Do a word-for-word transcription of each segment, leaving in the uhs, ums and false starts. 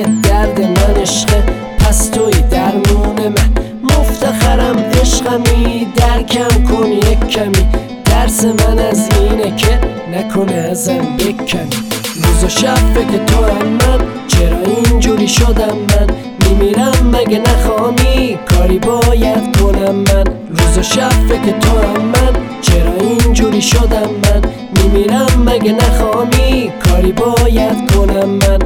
درد من عشقه، پس توی درمون من. مفتخرم عشقمی، درکم کن یک کمی. درس من از اینه که نکنه ازم بکنی. روز و شب فکر تو هم من، چرا اینجوری شدم من؟ میمیرم مگه نخوامی، کاری باید کنم من. روز و شب فکر تو هم من، چرا اینجوری شدم من؟ میمیرم مگه نخوامی، کاری باید کنم من.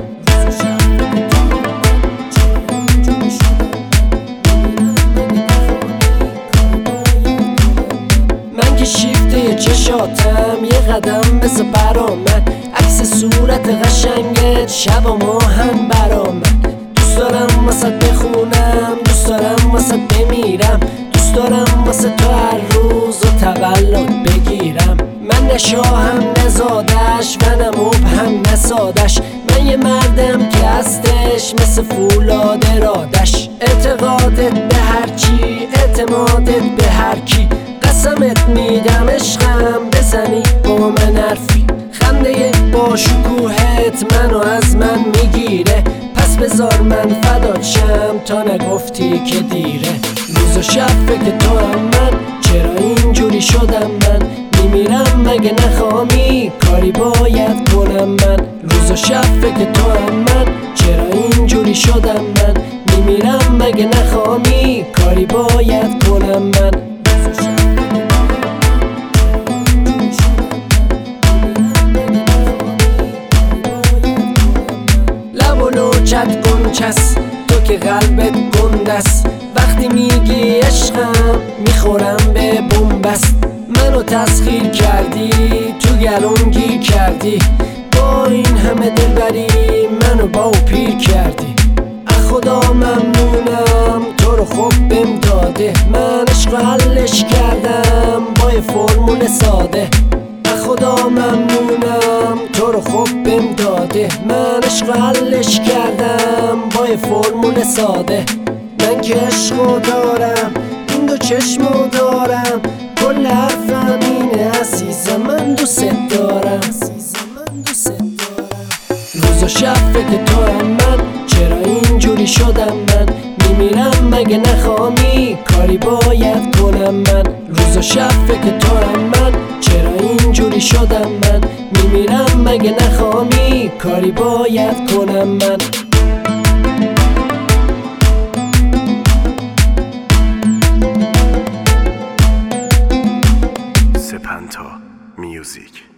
من که شیفته چشاتم یه قدم مثل برامد، عکس صورت قشنگت شب و ماهن برامد. دوست دارم واسه بخونم، دوست دارم واسه بمیرم، دوست دارم واسه تو هر روز و تولد بگیرم. من نه شاهم نه زادش و نه مبهم نه سادش، من یه مردم که هستش مثل فولاد ارادش. اعتقادت به هرچی، اعتمادت به هر کی، قسمت میدم عشقم بزنی با من حرفی. خنده با شکوهت منو از من میگیره، پس بذار من فدات شم تا نگفتی که دیره. روز و شب فکر تو هم من، چرا اینجوری شدم من؟ میمیرم مگه نخوامی، کاری باید کنم من. روز و شب فکر تو هم من، چرا اینجوری شدم من؟ میمیرم مگه نخوامی، کاری باید کنم من. لوچت گنچست، تو که قلبت گندست، وقتی میگی عشقم میخورم به بنبست. منو تسخیر کردی، تو گلوم گیر کردی، با این همه دلبری منو با پیر کردی. از خدا ممنونم تو رو خوب بهم داده، من عشق حلش کردم با یه فرمول ساده. از خدا ممنونم تو رو خوب بهم داده، من عشق حلش کردم با یه فرمول ساده. من که عشقو دارم، این دو چشمو دارم، کل حرفم اینه عزیزم من دوست دارم. روز و شب فکر تو هم من، چرا اینجوری شدم من؟ میمیرم مگه نخوامی، کاری باید کنم من. روز و شب فکر تو هم من، چرا اینجوری شدم من؟ میمیرم مگه نخوامی، کاری باید کنم من. سپنتا میوزیک.